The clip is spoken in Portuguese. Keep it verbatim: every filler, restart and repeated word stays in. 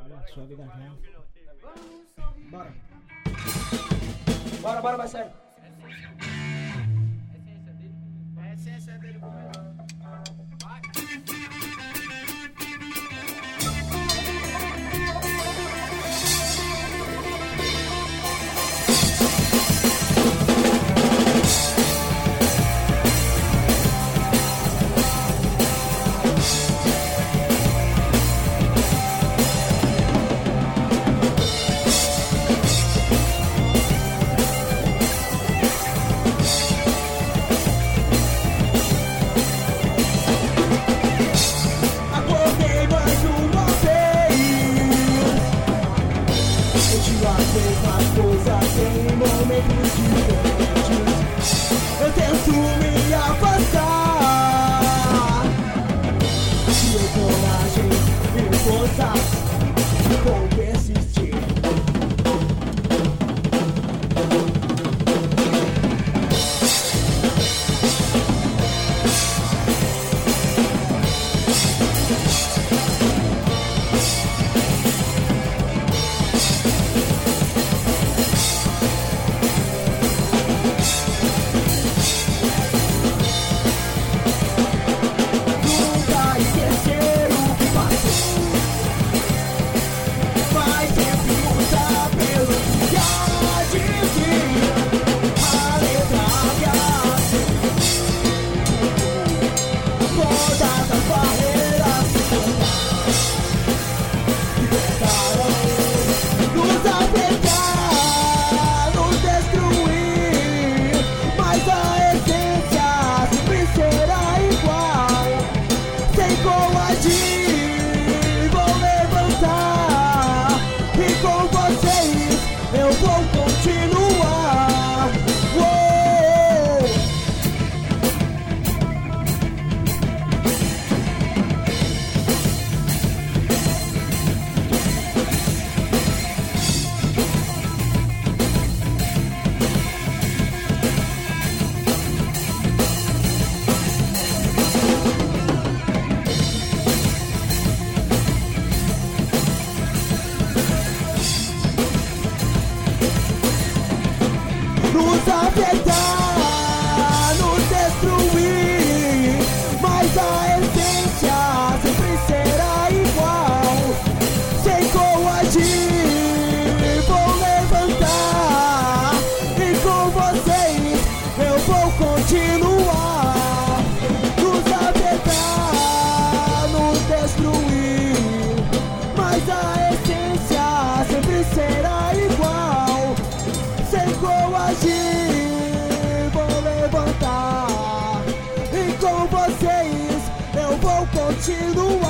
Sua vida real. Bora. Bora, bora, Marcelo. É a essência dele. Eu tento me afastar. Se eu coragem e força, vou persistir. Eu vou continuar. Uou. Nos afetar, nos destruir, mas a essência sempre será igual. Sem coagir, vou levantar, e com vocês eu vou continuar. Nos afetar, nos destruir, mas a essência sempre será igual. Sem coagir, vou levantar, e com vocês eu vou continuar.